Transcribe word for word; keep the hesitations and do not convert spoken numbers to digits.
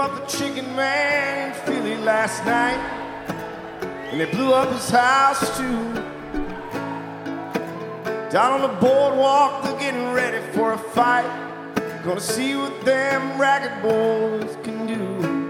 up the chicken man in Philly last night, and they blew up his house too. Down on the boardwalk, they're getting ready for a fight. Gonna see what them ragged boys can do.